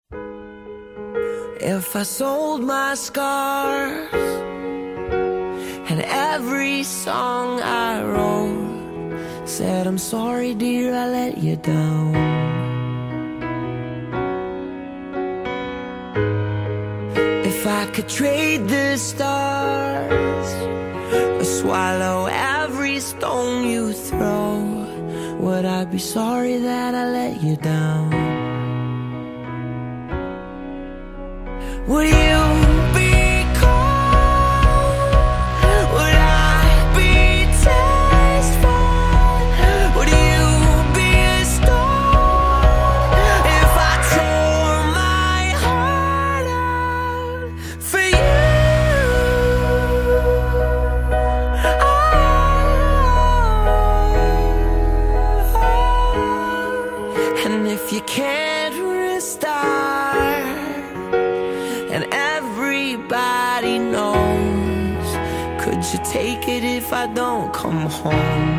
If I sold my scars and every song I wrote said, I'm sorry dear, I let you down. If I could trade the stars or swallow every stone you throw, would I be sorry that I let you down? Would you be cold? Would I be tasteful? Would you be a stone if I tore my heart out for you? And if you can't restart and everybody knows, could you take it if I don't come home?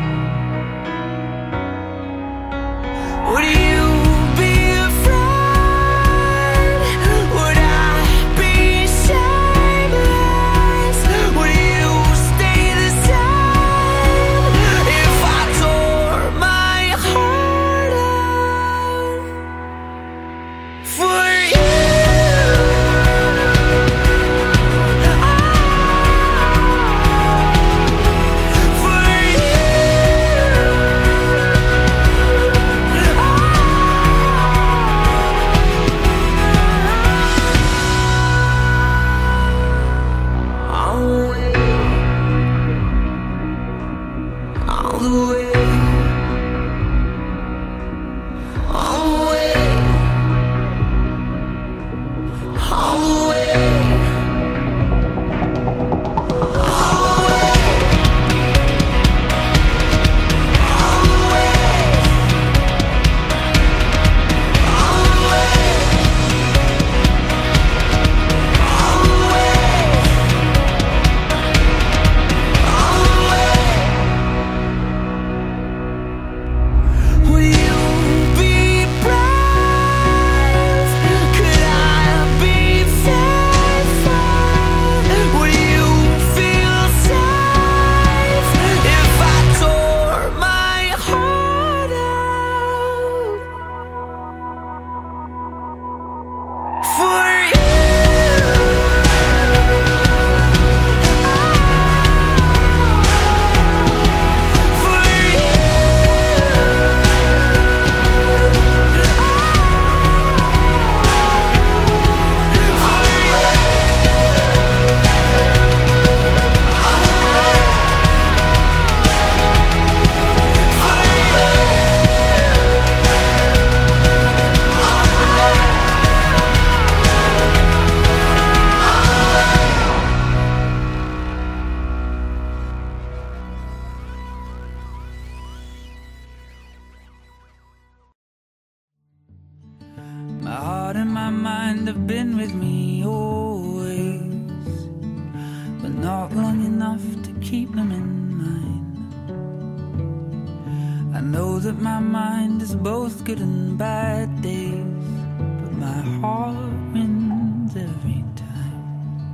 Would you be afraid? Would I be shameless? Would you stay the same if I tore my heart out for you? My heart and my mind have been with me always, but not long enough to keep them in mind. I know that my mind is both good and bad days, but my heart wins every time.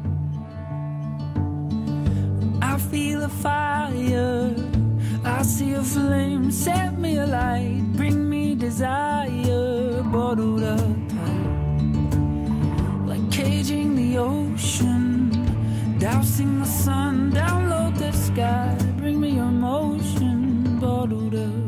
I feel a fire, I see a flame, set me alight, bring me desire, bottled up tight, like caging the ocean, dousing the sun, download the sky, bring me emotion, bottled up.